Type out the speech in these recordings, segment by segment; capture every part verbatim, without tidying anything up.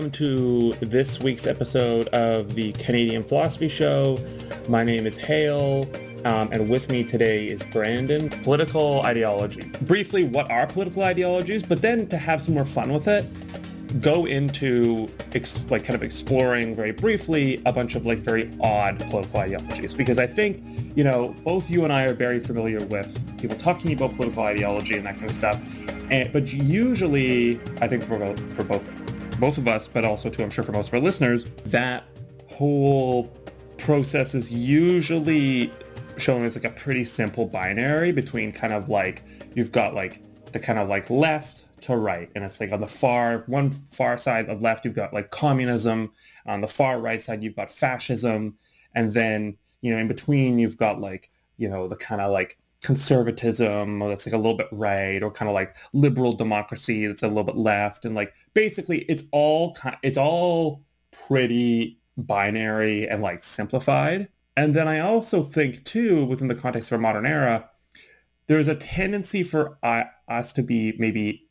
Welcome to this week's episode of the Canadian Philosophy Show. My name is Hale, um, and with me today is Brandon. Political ideology. Briefly, what are political ideologies? But then to have some more fun with it, go into ex- like kind of exploring very briefly a bunch of like very odd political ideologies. Because I think, you know, both you and I are very familiar with people talking about political ideology and that kind of stuff. And, but usually, I think for, for both both of us, but also too, I'm sure for most of our listeners, that whole process is usually shown as like a pretty simple binary between kind of like, you've got like the kind of like left to right. And it's like on the far, one far side of left, you've got like communism. On the far right side, you've got fascism. And then, you know, in between, you've got like, you know, the kind of like conservatism that's like a little bit right, or kind of like liberal democracy that's a little bit left. And like basically it's all it's all pretty binary and like simplified. And then I also think too, within the context of our modern era, there's a tendency for uh, us to be maybe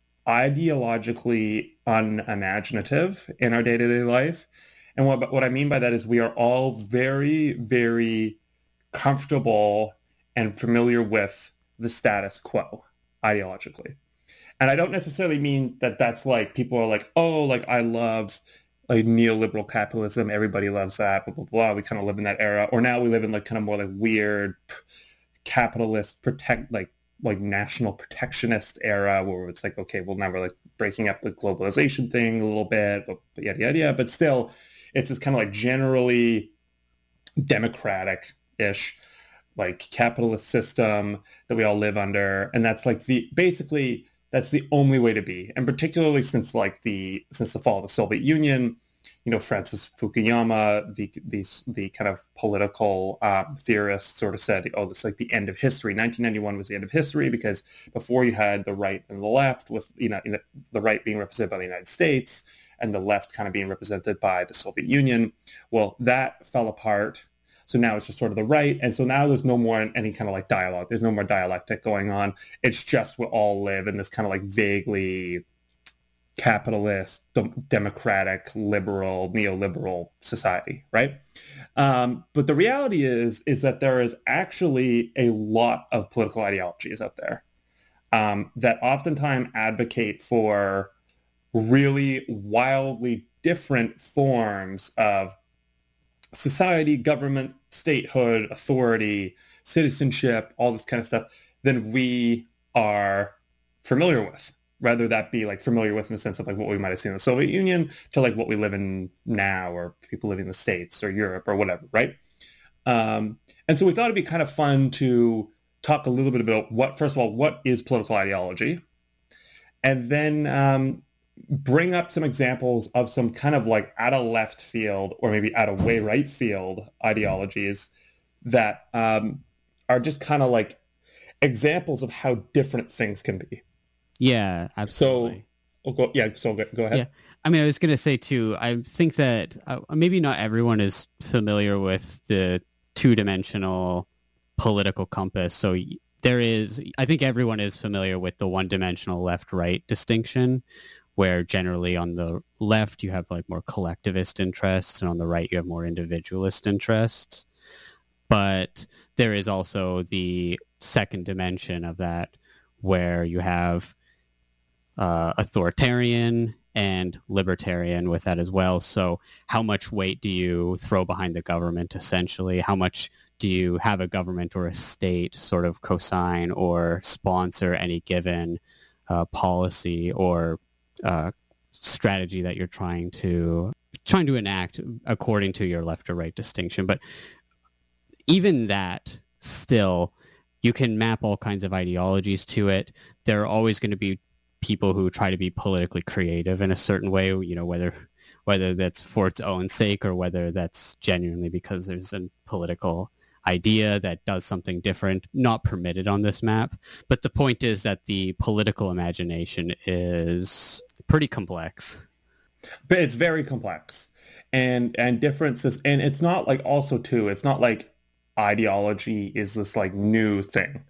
ideologically unimaginative in our day-to-day life. And what what I mean by that is we are all very, very comfortable and familiar with the status quo ideologically. And I don't necessarily mean that that's like, people are like, oh, like I love like neoliberal capitalism. Everybody loves that, blah, blah, blah. We kind of live in that era. Or now we live in like kind of more like weird capitalist protect, like, like national protectionist era where it's like, okay, well now we're like breaking up the globalization thing a little bit, but yada, yada, yada. But still, it's this kind of like generally democratic-ish like capitalist system that we all live under. And that's like the, basically that's the only way to be. And particularly since like the, since the fall of the Soviet Union, you know, Francis Fukuyama, the, the, the kind of political um, theorist sort of said, oh, this is like the end of history. nineteen ninety-one was the end of history because before you had the right and the left with, you know, the right being represented by the United States and the left kind of being represented by the Soviet Union. Well, that fell apart. So now it's just sort of the right. And so now there's no more any kind of like dialogue. There's no more dialectic going on. It's just we all live in this kind of like vaguely capitalist, de- democratic, liberal, neoliberal society, right? Um, but the reality is, is that there is actually a lot of political ideologies out there um, that oftentimes advocate for really wildly different forms of society, government, statehood, authority, citizenship, all this kind of stuff than we are familiar with. Rather that be like familiar with in the sense of like what we might have seen in the Soviet Union to like what we live in now, or people living in the States or Europe or whatever, right? Um, and so we thought it'd be kind of fun to talk a little bit about what, first of all, what is political ideology? And then um, bring up some examples of some kind of like out of left field or maybe out of way right field ideologies that um, are just kind of like examples of how different things can be. Yeah, absolutely. So, oh, go, yeah, so go, go ahead. Yeah, I mean, I was going to say too, I think that uh, maybe not everyone is familiar with the two-dimensional political compass. So there is, I think everyone is familiar with the one-dimensional left-right distinction, where generally on the left you have like more collectivist interests and on the right you have more individualist interests. But there is also the second dimension of that where you have uh, authoritarian and libertarian with that as well. So how much weight do you throw behind the government essentially? How much do you have a government or a state sort of cosign or sponsor any given uh, policy or uh, strategy that you're trying to trying to enact according to your left or right distinction? But even that, still, you can map all kinds of ideologies to it. There are always going to be people who try to be politically creative in a certain way, you know, whether whether that's for its own sake or whether that's genuinely because there's a political idea that does something different, not permitted on this map. But the point is that the political imagination is pretty complex. But it's very complex. And and differences, and it's not like also too, it's not like ideology is this like new thing.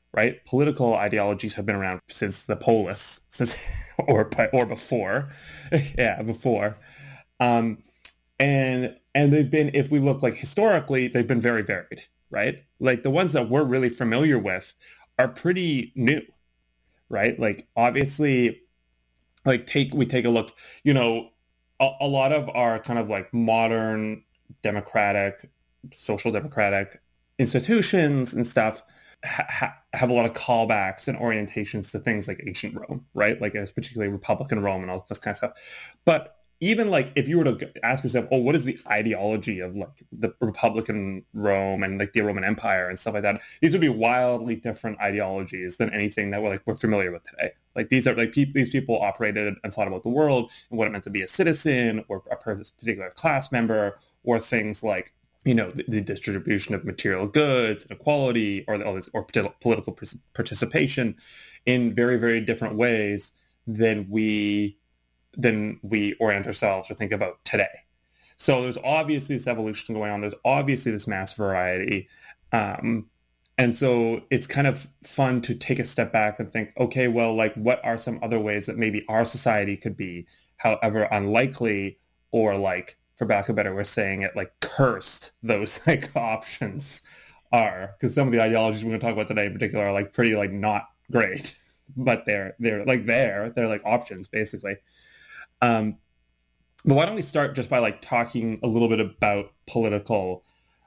right? Political ideologies have been around since the polis, since or or before, yeah, before, um, and and they've been, if we look like historically, they've been very varied, right? Like the ones that we're really familiar with are pretty new, right? Like obviously, like take we take a look, you know, a, a lot of our kind of like modern democratic, social democratic institutions and stuff ha- have a lot of callbacks and orientations to things like ancient Rome, right? Like it's particularly Republican Rome and all this kind of stuff. But even like if you were to ask yourself, oh, what is the ideology of like the Republican Rome and like the Roman Empire and stuff like that? These would be wildly different ideologies than anything that we're like we're familiar with today. Like these are like pe- these people operated and thought about the world and what it meant to be a citizen or a particular class member, or things like, you know, the, the distribution of material goods, inequality, or or, or political participation in very very different ways than we. than we orient ourselves or think about today. So there's obviously this evolution going on. There's obviously this mass variety. Um, and so it's kind of fun to take a step back and think, okay, well, like what are some other ways that maybe our society could be, however unlikely, or like, for lack of a better way of saying it, like cursed those like options are. Because some of the ideologies we're going to talk about today in particular are like pretty like not great, but they're, they're like there, they're like options basically. Um, but why don't we start just by like talking a little bit about political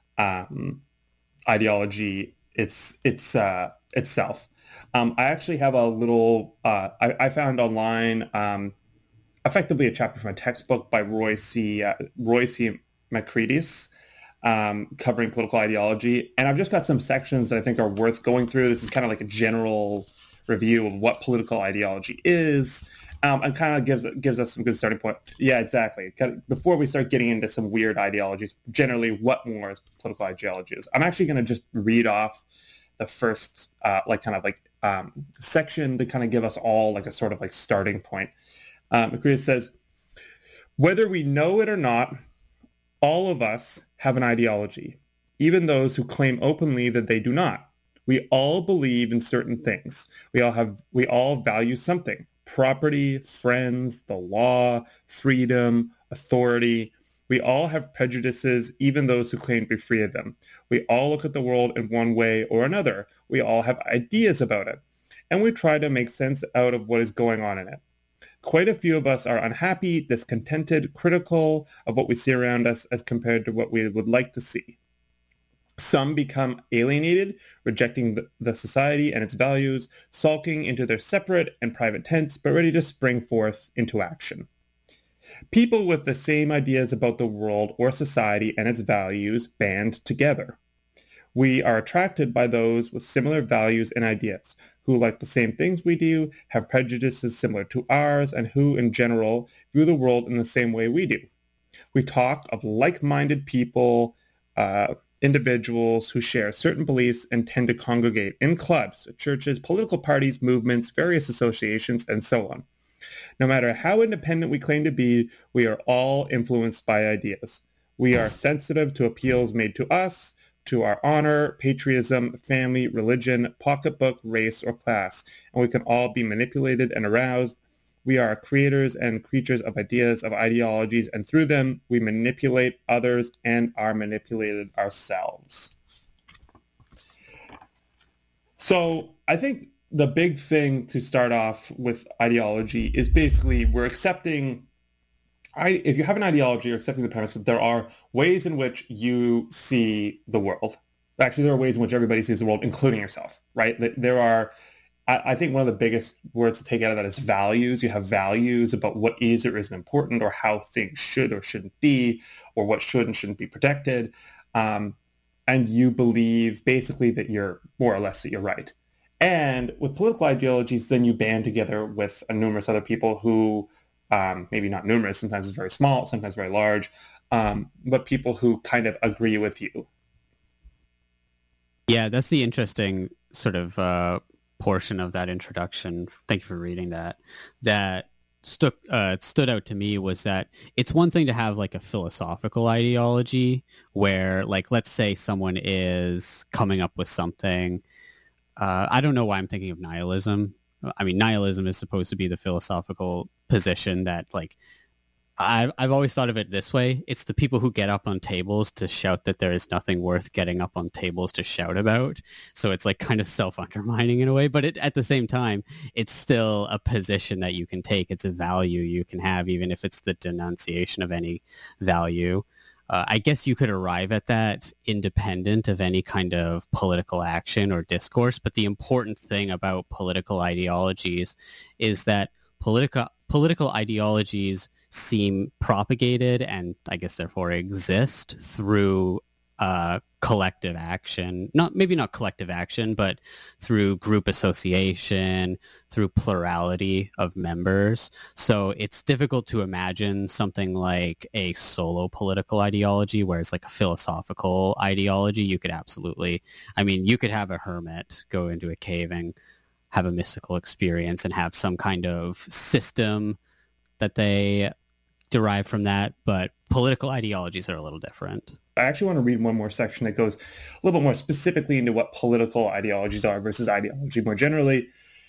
um, ideology it's it's uh, itself. Um, I actually have a little uh, I, I found online um, effectively a chapter from a textbook by Roy C. Uh, Roy C. Macreadis um, covering political ideology, and I've just got some sections that I think are worth going through. This is kind of like a general review of what political ideology is. Um, and kind of gives gives us some good starting point. Yeah, exactly. Before we start getting into some weird ideologies, generally, what more political ideology is. I'm actually going to just read off the first, uh, like, kind of like um, section to kind of give us all like a sort of like starting point. Um, Macreadis says, whether we know it or not, all of us have an ideology, even those who claim openly that they do not. We all believe in certain things. We all have. We all value something. Property, friends, the law, freedom, authority. We all have prejudices, even those who claim to be free of them. We all look at the world in one way or another. We all have ideas about it, and we try to make sense out of what is going on in it. Quite a few of us are unhappy, discontented, critical of what we see around us as compared to what we would like to see. Some become alienated, rejecting the, the society and its values, sulking into their separate and private tents, but ready to spring forth into action. People with the same ideas about the world or society and its values band together. We are attracted by those with similar values and ideas, who like the same things we do, have prejudices similar to ours, and who, in general, view the world in the same way we do. We talk of like-minded people, uh, individuals who share certain beliefs and tend to congregate in clubs, churches, political parties, movements, various associations, and so on. No matter how independent we claim to be, we are all influenced by ideas. We are sensitive to appeals made to us, to our honor, patriotism, family, religion, pocketbook, race, or class, and we can all be manipulated and aroused. We are creators and creatures of ideas, of ideologies, and through them, we manipulate others and are manipulated ourselves. So I think the big thing to start off with ideology is basically we're accepting, I, if you have an ideology, you're accepting the premise that there are ways in which you see the world. Actually, there are ways in which everybody sees the world, including yourself, right? There are, I think one of the biggest words to take out of that is values. You have values about what is or isn't important, or how things should or shouldn't be, or what should and shouldn't be protected. Um, and you believe basically that you're more or less that you're right. And with political ideologies, then you band together with a numerous other people who, um, maybe not numerous, sometimes it's very small, sometimes very large, um, but people who kind of agree with you. Yeah, that's the interesting sort of uh, portion of that introduction. Thank you for reading that. That stuck uh, stood out to me was that it's one thing to have like a philosophical ideology where, like, let's say someone is coming up with something uh, I don't know why I'm thinking of nihilism. I mean, nihilism is supposed to be the philosophical position that, like, I've, I've always thought of it this way. It's the people who get up on tables to shout that there is nothing worth getting up on tables to shout about. So it's like kind of self-undermining in a way, but it, at the same time, it's still a position that you can take. It's a value you can have, even if it's the denunciation of any value. Uh, I guess you could arrive at that independent of any kind of political action or discourse. But the important thing about political ideologies is that political political ideologies seem propagated and I guess therefore exist through uh, collective action. Not maybe not collective action, but through group association, through plurality of members. So it's difficult to imagine something like a solo political ideology, whereas like a philosophical ideology, you could absolutely, I mean, you could have a hermit go into a cave and have a mystical experience and have some kind of system that they derive from that, but political ideologies are a little different. I actually want to read one more section that goes a little bit more specifically into what political ideologies are versus ideology more generally.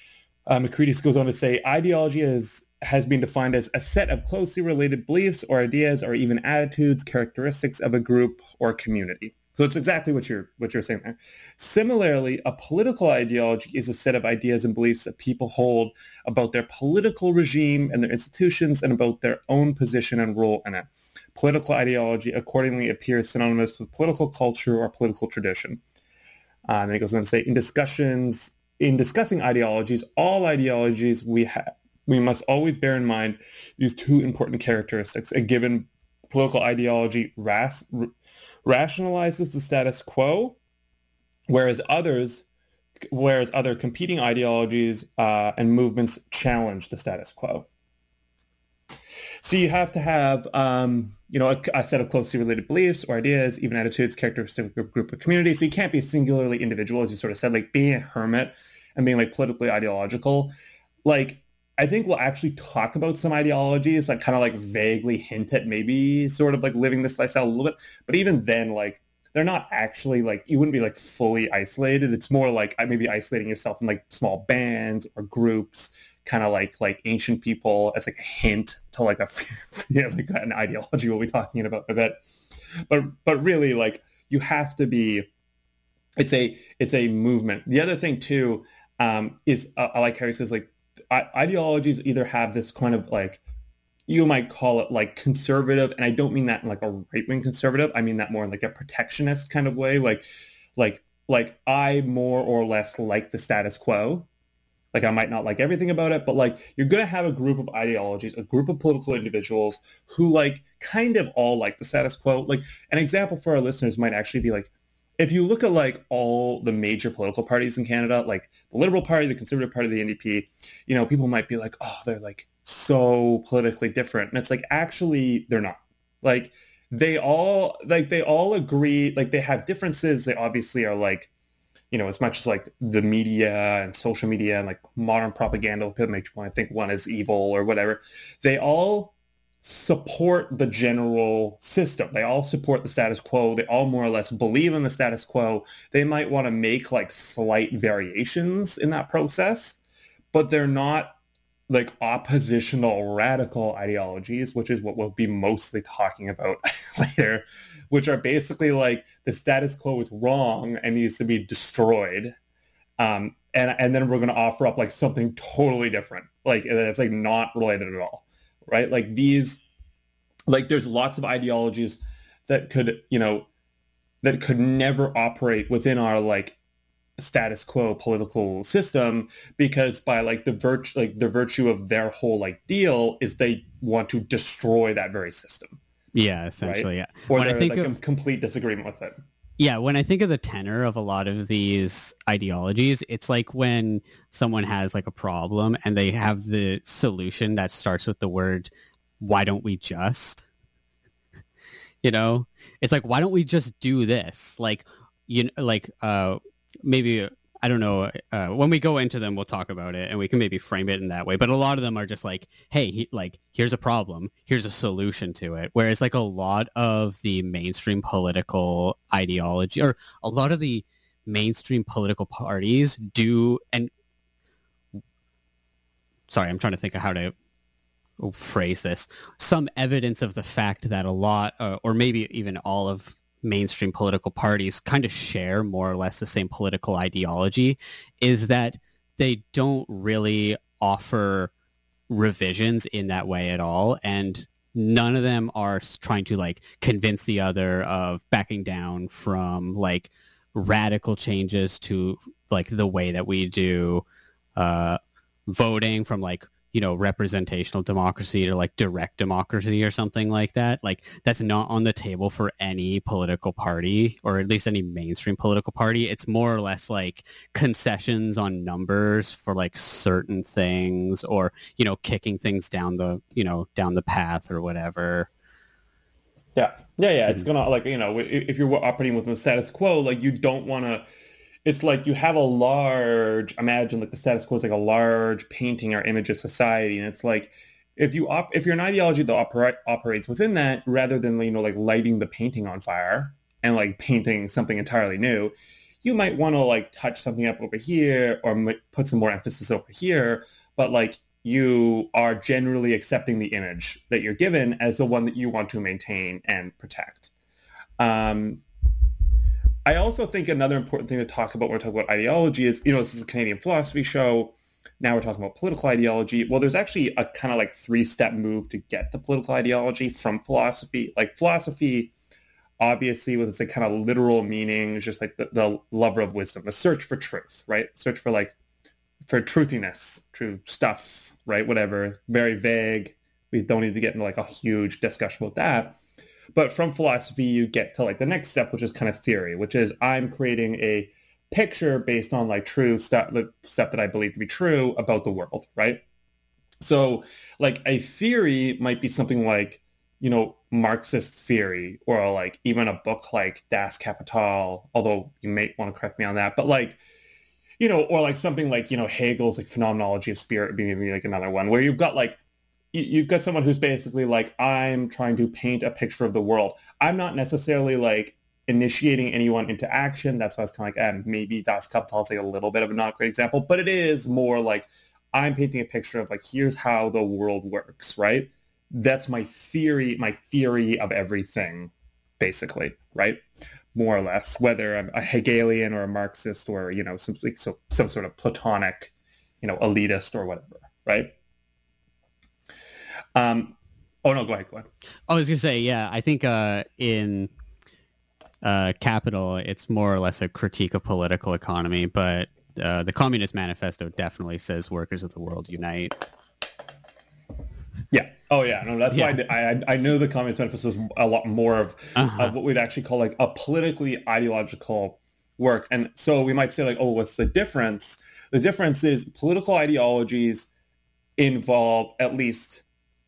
Um, Makrides goes on to say, ideology is, has been defined as a set of closely related beliefs or ideas or even attitudes, characteristics of a group or community. So it's exactly what you're what you're saying there. Similarly, a political ideology is a set of ideas and beliefs that people hold about their political regime and their institutions and about their own position and role in it. Political ideology accordingly appears synonymous with political culture or political tradition. Uh, and then it goes on to say, in discussions, in discussing ideologies, all ideologies we have, we must always bear in mind these two important characteristics. A given political ideology ras- rationalizes the status quo, whereas others, whereas other competing ideologies uh, and movements challenge the status quo. So you have to have, um, you know, a, a set of closely related beliefs or ideas, even attitudes, characteristics of a group or community. So you can't be singularly individual, as you sort of said, like being a hermit and being like politically ideological. Like, I think we'll actually talk about some ideologies that kind of like vaguely hint at maybe sort of like living this lifestyle a little bit. But even then, like, they're not actually like, you wouldn't be like fully isolated. It's more like maybe isolating yourself in like small bands or groups, kind of like like ancient people as like a hint to like a yeah, like an ideology we'll be talking about a bit. But but really, like, you have to be, it's a it's a movement. The other thing too um, is uh, I like how he says like ideologies either have this kind of like, you might call it like conservative, and I don't mean that in like a right-wing conservative. I mean that more in like a protectionist kind of way. Like, like, like I more or less like the status quo. Like, I might not like everything about it, but like, you're going to have a group of ideologies, a group of political individuals who like kind of all like the status quo. Like, an example for our listeners might actually be like, if you look at like all the major political parties in Canada, like the Liberal Party, the Conservative Party, the N D P, you know, people might be like, oh, they're like so politically different. And it's like, actually, they're not. Like, they all, like, they all agree, like, they have differences. They obviously are like, you know, as much as like the media and social media and like modern propaganda, people make you want to think one is evil or whatever. They all support the general system. They all support the status quo. They all more or less believe in the status quo. They might want to make like slight variations in that process, but they're not like oppositional radical ideologies, which is what we'll be mostly talking about later, which are basically like the status quo is wrong and needs to be destroyed. Um, and, and then we're going to offer up like something totally different. Like, it's like not related at all. Right? Like these, like there's lots of ideologies that could, you know, that could never operate within our like status quo political system, because by like the virtue, like the virtue of their whole like deal is they want to destroy that very system. Yeah, essentially. Right? Yeah. Or when they're I think like of, in complete disagreement with it. Yeah, when I think of the tenor of a lot of these ideologies, it's like when someone has like a problem and they have the solution that starts with the word, why don't we just? You know, it's like, why don't we just do this? Like, you know, like uh, maybe, I don't know, uh, when we go into them, we'll talk about it and we can maybe frame it in that way. But a lot of them are just like, hey, he, like, here's a problem. Here's a solution to it. Whereas like a lot of the mainstream political ideology, or a lot of the mainstream political parties do, and sorry, I'm trying to think of how to phrase this, some evidence of the fact that a lot, uh, or maybe even all of mainstream political parties kind of share more or less the same political ideology, is that they don't really offer revisions in that way at all. And none of them are trying to like convince the other of backing down from like radical changes to like the way that we do uh, voting, from like, you know, representational democracy to like direct democracy or something like that. Like that's not on the table for any political party, or at least any mainstream political party. It's more or less like concessions on numbers for like certain things, or, you know, kicking things down the, you know, down the path or whatever. Yeah. Yeah. Yeah. It's going to like, you know, if you're operating within the status quo, like you don't want to, it's like you have a large, imagine like the status quo is like a large painting or image of society. And it's like, if you op- if you're an ideology that opera- operates within that, rather than, you know, like lighting the painting on fire and like painting something entirely new, you might want to like touch something up over here or m- put some more emphasis over here. But like you are generally accepting the image that you're given as the one that you want to maintain and protect. Um, I also think another important thing to talk about when we're talking about ideology is, you know, this is a Canadian philosophy show. Now we're talking about political ideology. Well, there's actually a kind of like three-step move to get the political ideology from philosophy. Like philosophy, obviously, with its like kind of literal meaning, is just like the, the lover of wisdom, the search for truth, right? Search for like, for truthiness, true stuff, right? Whatever, very vague. We don't need to get into like a huge discussion about that. But from philosophy, you get to like the next step, which is kind of theory, which is I'm creating a picture based on like true stuff, the stuff that I believe to be true about the world, right? So like a theory might be something like, you know, Marxist theory, or like even a book like Das Kapital, although you may want to correct me on that, but like, you know, or like something like, you know, Hegel's like Phenomenology of Spirit being maybe like another one, where you've got like, you've got someone who's basically like, I'm trying to paint a picture of the world. I'm not necessarily like initiating anyone into action. That's why I was kind of like, eh, maybe Das Kapital is like a little bit of a not great example, but it is more like I'm painting a picture of like, here's how the world works, right? That's my theory, my theory of everything, basically, right? More or less, whether I'm a Hegelian or a Marxist or, you know, some, like, so, some sort of Platonic, you know, elitist or whatever, right? Um, oh no, go ahead, go ahead. I was gonna say, yeah, I think uh, in uh, Capital, it's more or less a critique of political economy, but uh, the Communist Manifesto definitely says workers of the world unite. Yeah. Oh yeah. No, that's yeah. why I, I I know the Communist Manifesto is a lot more of, uh-huh. of what we'd actually call like a politically ideological work. And so we might say like, oh, what's the difference? The difference is political ideologies involve at least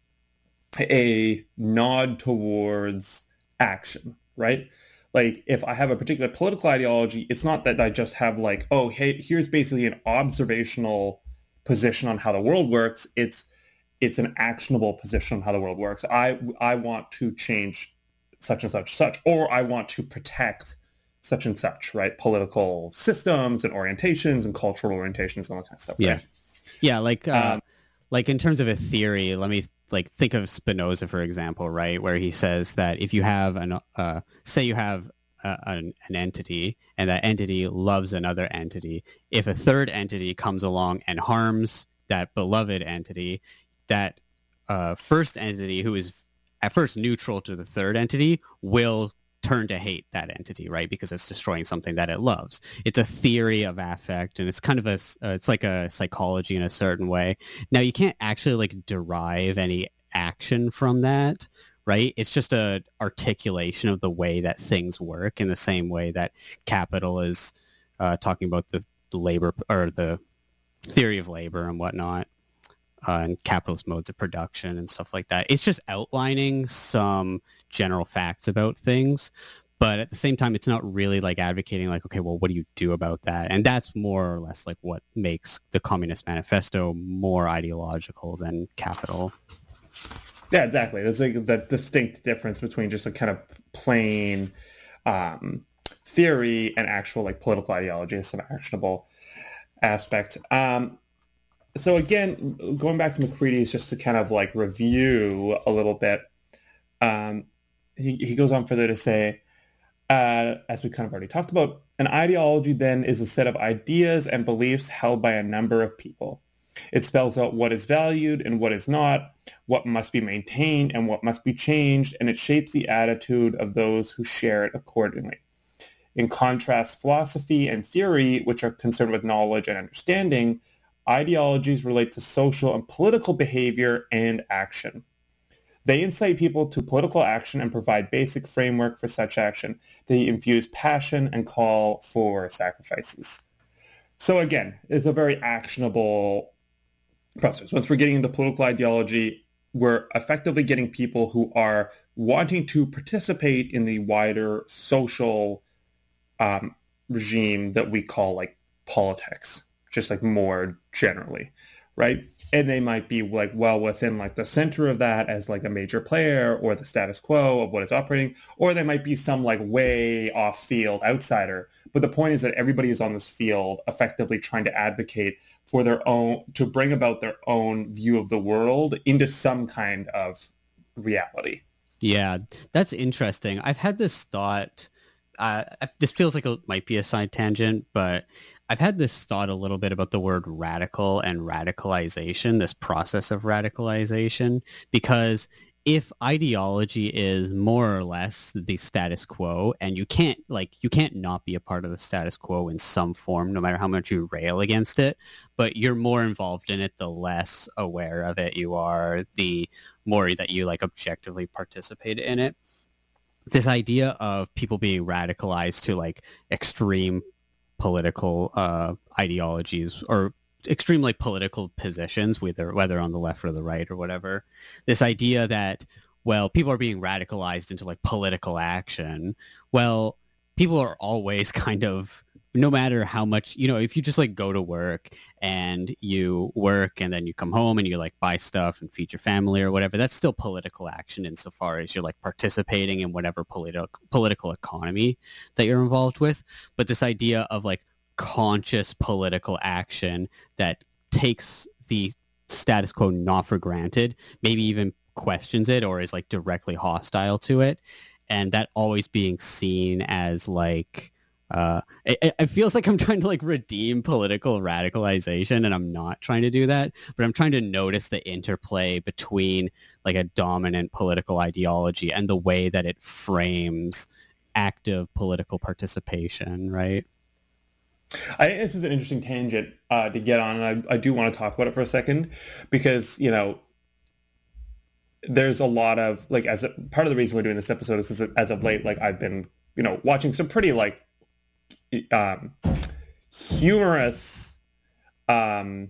a nod towards action, right? Like if I have a particular political ideology, it's not that I just have like, oh, hey, here's basically an observational position on how the world works. It's it's an actionable position on how the world works. I I want to change such and such such, or I want to protect such and such, right? Political systems and orientations and cultural orientations and all that kind of stuff. Yeah, right? yeah. Like uh, um, like in terms of a theory, let me. Like think of Spinoza, for example, right, where he says that if you have an, uh, say you have a, an, an entity and that entity loves another entity, if a third entity comes along and harms that beloved entity, that uh, first entity, who is at first neutral to the third entity, will turn to hate that entity, right? Because it's destroying something that it loves. It's a theory of affect, and it's kind of a, uh, it's like a psychology in a certain way. Now, you can't actually like derive any action from that, right? It's just a articulation of the way that things work, in the same way that Capital is uh, talking about the, the labor or the theory of labor and whatnot, uh, and capitalist modes of production and stuff like that. It's just outlining some general facts about things, but at the same time, it's not really like advocating like, okay, well, what do you do about that? And that's more or less like what makes the Communist Manifesto more ideological than Capital. Yeah, exactly. There's like that distinct difference between just a kind of plain um, theory and actual like political ideology as some actionable aspect. Um, so again, going back to Macready's, just to kind of like review a little bit, um, he, he goes on further to say, uh, as we kind of already talked about, an ideology then is a set of ideas and beliefs held by a number of people. It spells out what is valued and what is not, what must be maintained and what must be changed, and it shapes the attitude of those who share it accordingly. In contrast, philosophy and theory, which are concerned with knowledge and understanding, ideologies relate to social and political behavior and action. They incite people to political action and provide basic framework for such action. They infuse passion and call for sacrifices. So again, it's a very actionable process. Once we're getting into political ideology, we're effectively getting people who are wanting to participate in the wider social um, regime that we call like politics, just like more generally, right? And they might be like well within like the center of that as like a major player or the status quo of what it's operating, or they might be some like way off field outsider. But the point is that everybody is on this field effectively trying to advocate for their own, to bring about their own view of the world into some kind of reality. Yeah, that's interesting. I've had this thought, uh, this feels like it might be a side tangent, but I've had this thought a little bit about the word radical and radicalization, this process of radicalization, because if ideology is more or less the status quo, and you can't like you can't not be a part of the status quo in some form, no matter how much you rail against it, but you're more involved in it the less aware of it you are, the more that you like objectively participate in it. This idea of people being radicalized to like extreme political uh, ideologies or extremely political positions, whether whether on the left or the right or whatever. This idea that, well, people are being radicalized into like political action. Well, people are always kind of, no matter how much, you know, if you just like go to work and you work and then you come home and you like buy stuff and feed your family or whatever, that's still political action insofar as you're like participating in whatever political political economy that you're involved with. But this idea of like conscious political action that takes the status quo not for granted, maybe even questions it or is like directly hostile to it, and that always being seen as like uh it, it feels like I'm trying to like redeem political radicalization, and I'm not trying to do that, but I'm trying to notice the interplay between like a dominant political ideology and the way that it frames active political participation, right? I think this is an interesting tangent uh, to get on, and I, I do want to talk about it for a second, because, you know, there's a lot of, like, as a, part of the reason we're doing this episode is because as of late, like, I've been, you know, watching some pretty, like, um, humorous, um,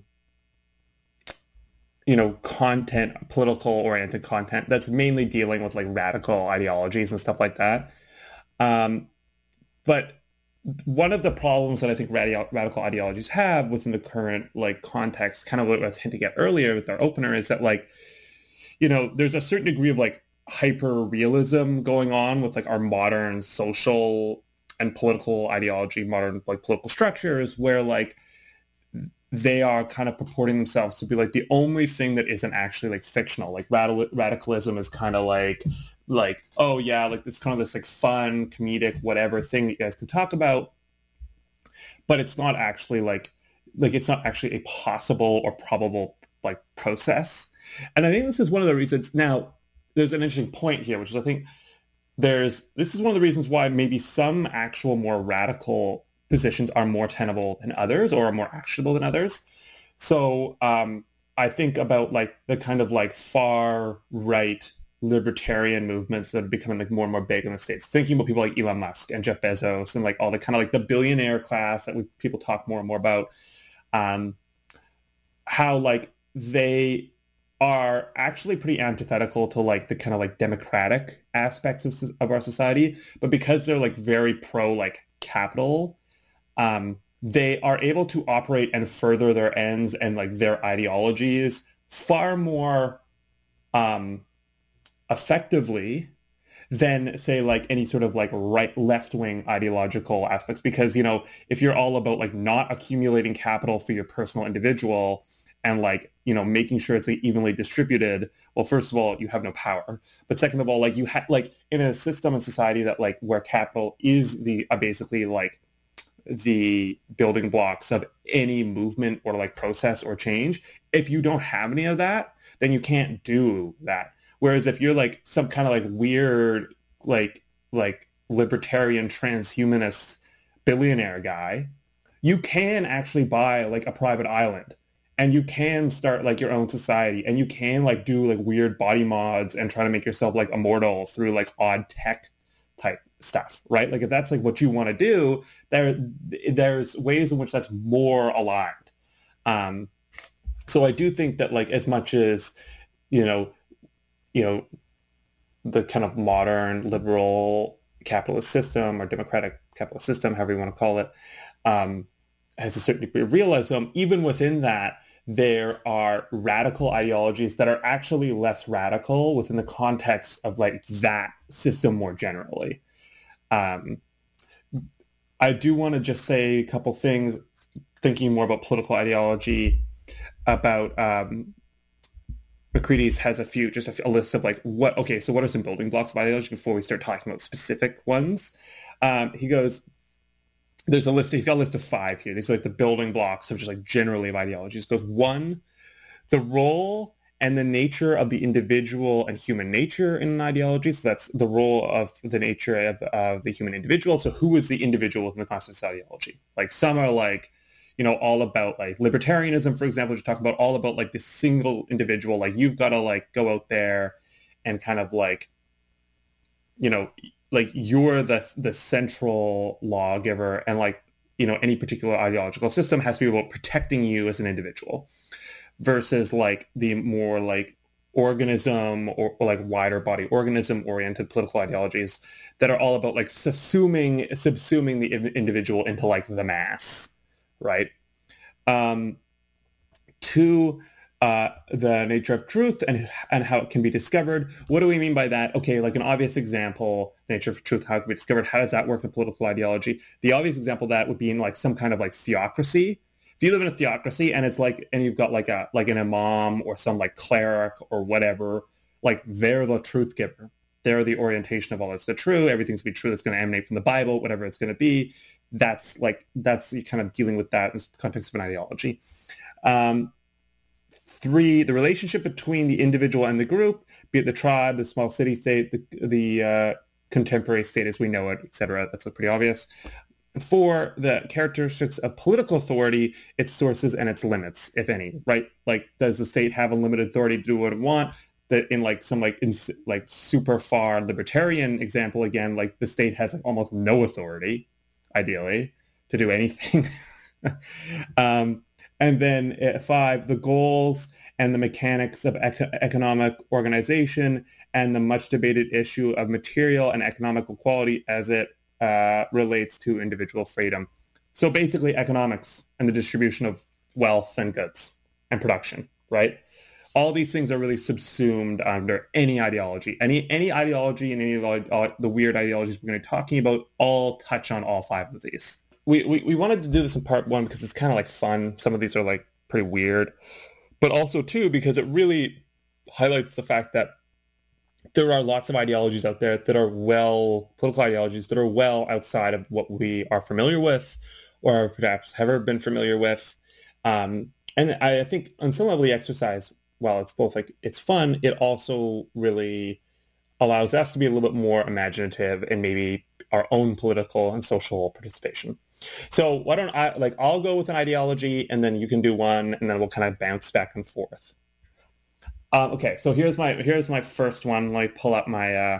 you know, content, political-oriented content that's mainly dealing with, like, radical ideologies and stuff like that. Um, but one of the problems that I think radical, radical ideologies have within the current like context, kind of what I was hinting at earlier with our opener, is that like, you know, there's a certain degree of like hyper realism going on with like our modern social and political ideology, modern like political structures, where like they are kind of purporting themselves to be like the only thing that isn't actually like fictional. Like radical radicalism is kind of like like, oh yeah, like it's kind of this like fun, comedic, whatever thing that you guys can talk about, but it's not actually like, like it's not actually a possible or probable like process. And I think this is one of the reasons. Now, there's an interesting point here, which is I think there's, this is one of the reasons why maybe some actual more radical positions are more tenable than others or are more actionable than others. So um, I think about like the kind of like far right libertarian movements that are becoming like more and more big in the States. Thinking about people like Elon Musk and Jeff Bezos and like all the kind of like the billionaire class that we, people talk more and more about, um, how like they are actually pretty antithetical to like the kind of like democratic aspects of, of our society, but because they're like very pro like capital, um, they are able to operate and further their ends and like their ideologies far more um, effectively than say like any sort of like right left-wing ideological aspects. Because, you know, if you're all about like not accumulating capital for your personal individual and like, you know, making sure it's like, evenly distributed, well, first of all, you have no power. But second of all, like you have like in a system and society that like where capital is the uh, basically like the building blocks of any movement or like process or change, if you don't have any of that, then you can't do that. Whereas if you're like some kind of like weird, like like libertarian transhumanist billionaire guy, you can actually buy like a private island and you can start like your own society and you can like do like weird body mods and try to make yourself like immortal through like odd tech type stuff, right? Like if that's like what you want to do, there there's ways in which that's more aligned. Um, so I do think that like as much as, you know, you know, the kind of modern liberal capitalist system or democratic capitalist system, however you want to call it, um, has a certain degree of realism. Even within that, there are radical ideologies that are actually less radical within the context of like that system more generally. Um, I do want to just say a couple things, thinking more about political ideology, about um, Macready's has a few, just a, a list of like what, okay, so what are some building blocks of ideology before we start talking about specific ones? Um, he goes, there's a list, he's got a list of five here. These are like the building blocks of just like generally of ideologies. He goes, one, the role and the nature of the individual and human nature in an ideology. So that's the role of the nature of, of the human individual. So who is the individual within the concept of this ideology? Like some are like, you know, all about like libertarianism, for example, which you talk about all about like this single individual. Like you've got to like go out there and kind of like, you know, like you're the the central lawgiver, and like, you know, any particular ideological system has to be about protecting you as an individual, versus like the more like organism or, or like wider body organism oriented political ideologies that are all about like subsuming subsuming the individual into like the mass. Right. Um, two, uh, the nature of truth and and how it can be discovered. What do we mean by that? Okay, like an obvious example, nature of truth, how it can be discovered. How does that work in political ideology? The obvious example of that would be in like some kind of like theocracy. If you live in a theocracy and it's like, and you've got like a like an imam or some like cleric or whatever, like they're the truth giver. They're the orientation of all that's the true. Everything's going to be true. That's going to emanate from the Bible, whatever it's going to be. That's like, that's kind of dealing with that in the context of an ideology. Um, three, the relationship between the individual and the group, be it the tribe, the small city state, the, the uh, contemporary state as we know it, et cetera. That's pretty obvious. Four, the characteristics of political authority, its sources and its limits, if any, right? Like, does the state have unlimited authority to do what it wants? That in like some like in like super far libertarian example, again, like the state has like almost no authority, ideally, to do anything. um, and then uh, five, the goals and the mechanics of ec- economic organization and the much debated issue of material and economic equality as it uh, relates to individual freedom. So basically economics and the distribution of wealth and goods and production, right? All these things are really subsumed under any ideology. Any any ideology and any of uh, the weird ideologies we're going to be talking about all touch on all five of these. We, we we wanted to do this in part one because it's kind of like fun. Some of these are like pretty weird. But also, too, because it really highlights the fact that there are lots of ideologies out there that are well, political ideologies that are well outside of what we are familiar with or perhaps have ever been familiar with. Um, and I think on some level the exercise, while it's both like it's fun, it also really allows us to be a little bit more imaginative in maybe our own political and social participation. So why don't I, like, I'll go with an ideology and then you can do one and then we'll kind of bounce back and forth. Um, okay, so here's my here's my first one. Let me pull up my uh,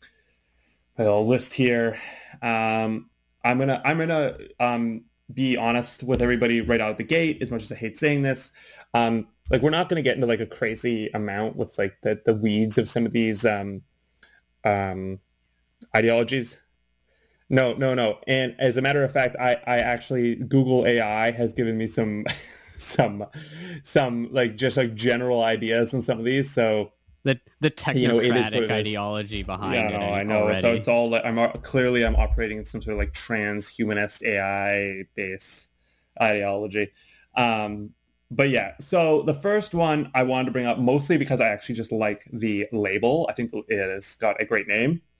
my little list here. Um, I'm gonna I'm gonna um, be honest with everybody right out of the gate. As much as I hate saying this, um, like we're not gonna get into like a crazy amount with like the, the weeds of some of these um, um, ideologies. No, no, no. And as a matter of fact, I, I actually Google A I has given me some some some like just like general ideas on some of these. So the the technocratic you know, it is what it is. ideology behind yeah, it. no, I know. Already. So it's all like I'm clearly I'm operating in some sort of like transhumanist A I based ideology. Um, but yeah, so the first one I wanted to bring up mostly because I actually just like the label. I think it has got a great name.